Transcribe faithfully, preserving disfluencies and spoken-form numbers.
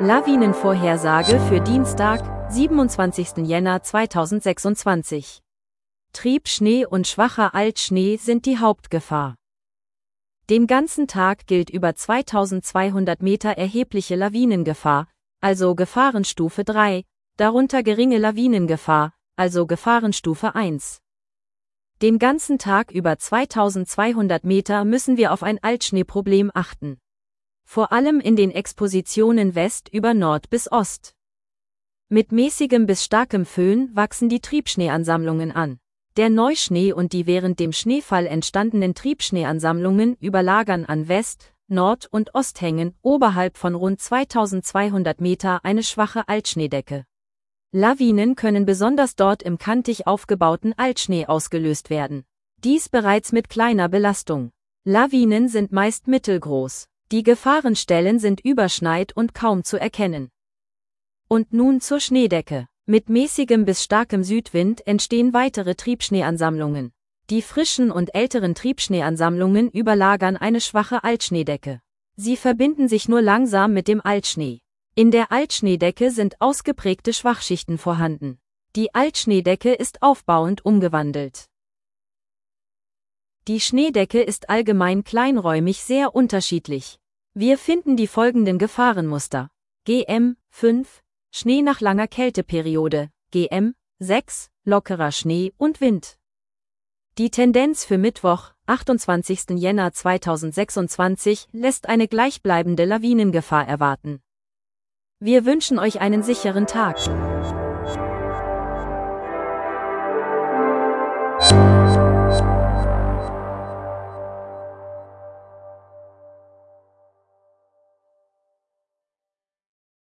Lawinenvorhersage für Dienstag, siebenundzwanzigsten Jänner zweitausendsechsundzwanzig. Triebschnee und schwacher Altschnee sind die Hauptgefahr. Den ganzen Tag gilt über zweitausendzweihundert Meter erhebliche Lawinengefahr, also Gefahrenstufe drei, darunter geringe Lawinengefahr, also Gefahrenstufe eins. Den ganzen Tag über zweitausendzweihundert Meter müssen wir auf ein Altschneeproblem achten. Vor allem in den Expositionen West über Nord bis Ost. Mit mäßigem bis starkem Föhn wachsen die Triebschneeansammlungen an. Der Neuschnee und die während dem Schneefall entstandenen Triebschneeansammlungen überlagern an West-, Nord- und Osthängen oberhalb von rund zweitausendzweihundert Meter eine schwache Altschneedecke. Lawinen können besonders dort im kantig aufgebauten Altschnee ausgelöst werden. Dies bereits mit kleiner Belastung. Lawinen sind meist mittelgroß. Die Gefahrenstellen sind überschneit und kaum zu erkennen. Und nun zur Schneedecke. Mit mäßigem bis starkem Südwind entstehen weitere Triebschneeansammlungen. Die frischen und älteren Triebschneeansammlungen überlagern eine schwache Altschneedecke. Sie verbinden sich nur langsam mit dem Altschnee. In der Altschneedecke sind ausgeprägte Schwachschichten vorhanden. Die Altschneedecke ist aufbauend umgewandelt. Die Schneedecke ist allgemein kleinräumig sehr unterschiedlich. Wir finden die folgenden Gefahrenmuster. G M fünf, Schnee nach langer Kälteperiode, G M sechs, lockerer Schnee und Wind. Die Tendenz für Mittwoch, achtundzwanzigsten Jänner zweitausendsechsundzwanzig, lässt eine gleichbleibende Lawinengefahr erwarten. Wir wünschen euch einen sicheren Tag.